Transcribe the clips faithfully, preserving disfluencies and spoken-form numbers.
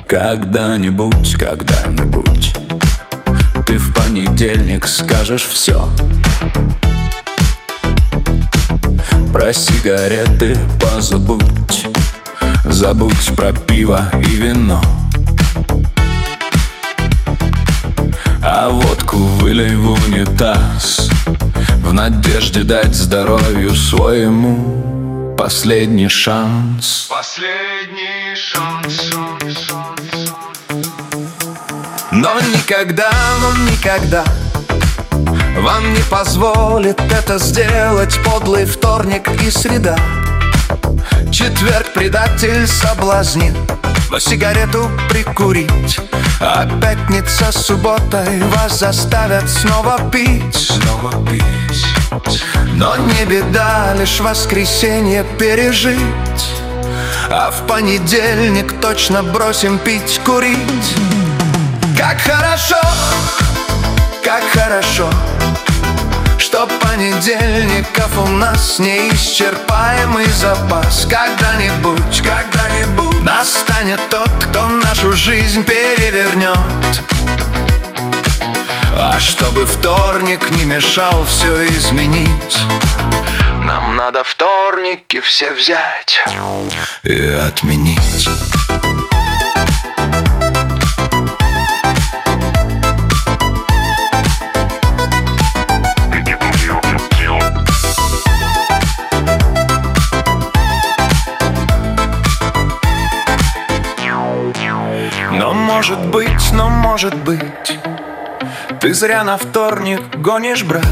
Когда-нибудь, когда-нибудь ты в понедельник скажешь все. Про сигареты позабудь, забудь про пиво и вино. А водку вылей в унитаз, в надежде дать здоровью своему последний шанс. Последний шанс. Но никогда, но никогда вам не позволит это сделать подлый вторник и среда. Четверг предатель соблазнит, но сигарету прикурить. А пятница с субботой вас заставят снова пить. Снова пить. Но не беда, лишь воскресенье пережить. А в понедельник точно бросим пить, курить. Как хорошо, как хорошо, что понедельников у нас неисчерпаемый запас. Когда-нибудь, когда-нибудь настанет тот, кто нашу жизнь перевернет. А чтобы вторник не мешал все изменить, нам надо вторники все взять и отменить. Но может быть, но может быть ты зря на вторник гонишь, брат.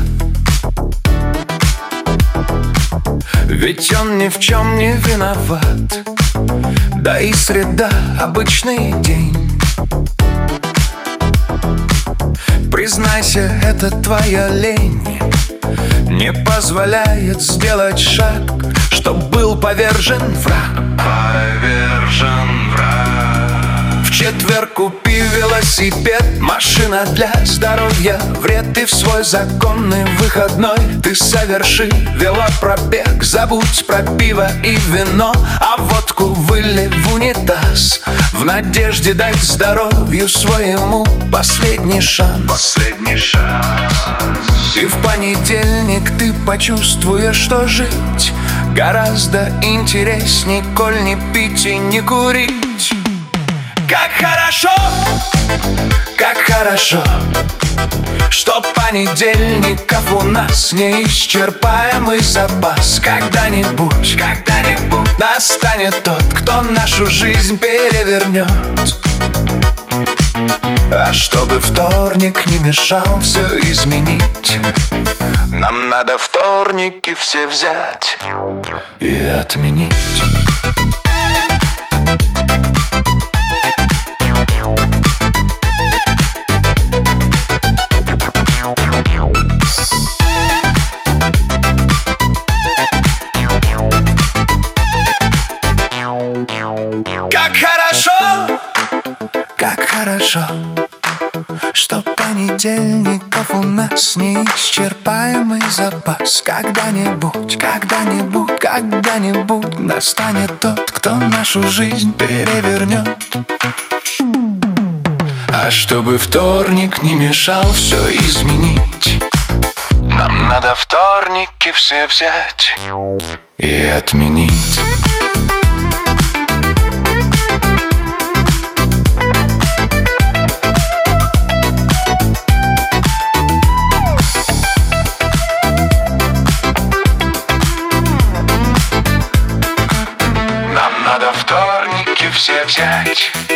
Ведь он ни в чем не виноват. Да и среда — обычный день. Признайся, это твоя лень не позволяет сделать шаг, чтоб был повержен враг. Повержен враг. В четверг купи велосипед, машина для здоровья вред. И в свой законный выходной ты соверши велопробег. Забудь про пиво и вино, а водку вылей в унитаз, в надежде дать здоровью своему последний шанс. Последний шанс. И в понедельник ты почувствуешь, что жить гораздо интересней, коль не пить и не курить. Как хорошо, как хорошо, что понедельников у нас неисчерпаемый запас. Когда-нибудь, когда-нибудь настанет тот, кто нашу жизнь перевернет. А чтобы вторник не мешал все изменить, нам надо вторники все взять и отменить. Как хорошо, как хорошо, что понедельников у нас неисчерпаемый запас. Когда-нибудь, когда-нибудь, когда-нибудь настанет тот, кто нашу жизнь перевернет. А чтобы вторник не мешал все изменить, нам надо вторники все взять и отменить. Надо вторники все взять